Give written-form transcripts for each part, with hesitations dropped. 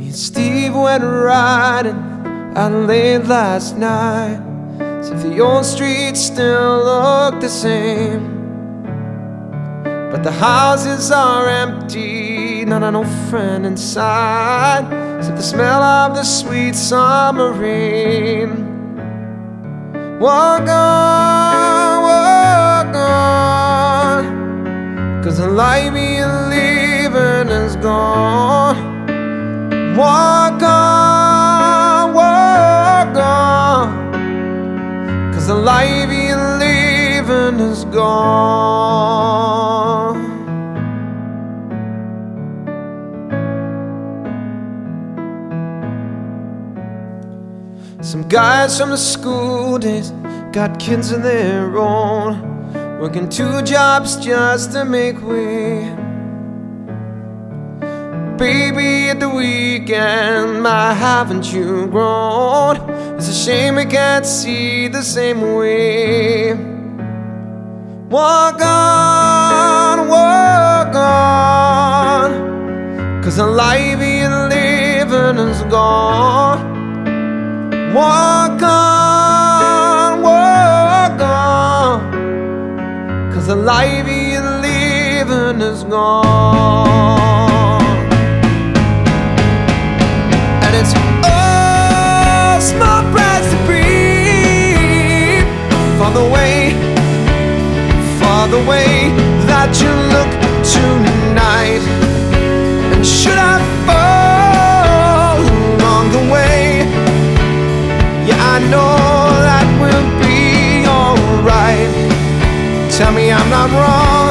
and Steve went riding out late last night. So if the old streets still look the same, but the houses are empty, not an old friend inside, except the smell of the sweet summer rain. Walk on, 'cause the life you're leaving is gone. Walk on, 'cause the life you're leaving is gone. Some guys from the school days got kids of their own, working 2 jobs just to make way. Baby, at the weekend, my haven't you grown? It's a shame we can't see the same way. Walk on, 'cause the life you're living is gone. Walk on, 'cause the life you're living is gone. And it's all small price to breathe for the way that you look tonight. And should I fall along the way, yeah, I know that will be alright. Tell me I'm not wrong,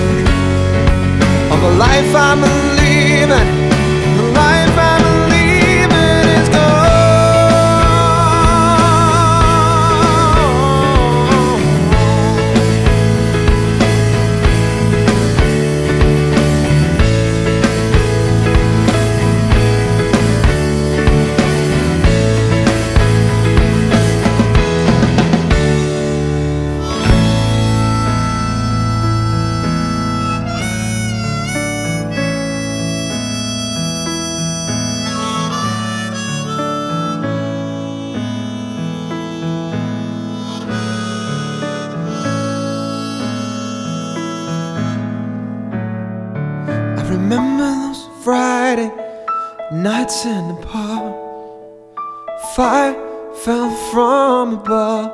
of the life I'm living, the life I'm living is gone. Remember those Friday nights in the park? Fire fell from above.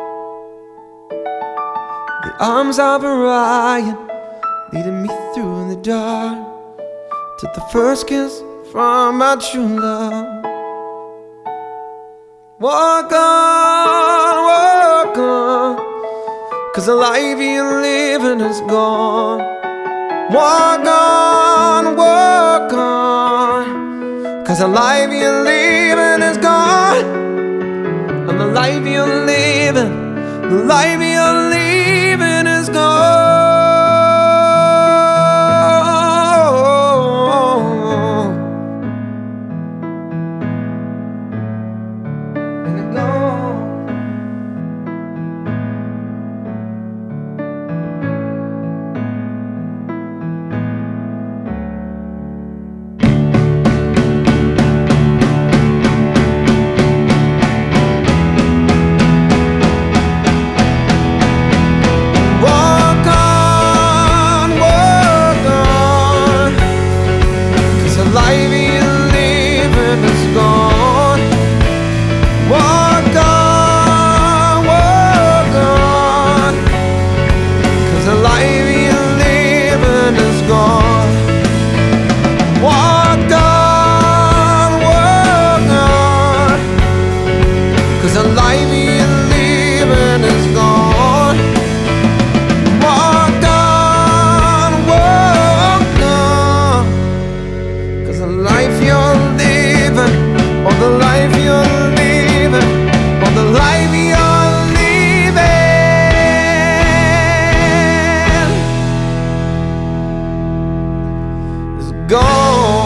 The arms of Orion leading me through the dark. Took the first kiss from my true love. Walk on, 'cause the life you're living is gone. Walk on, 'cause the life you're living is gone. And the life you're living, the life you're living is gone. And it's gone. Gone.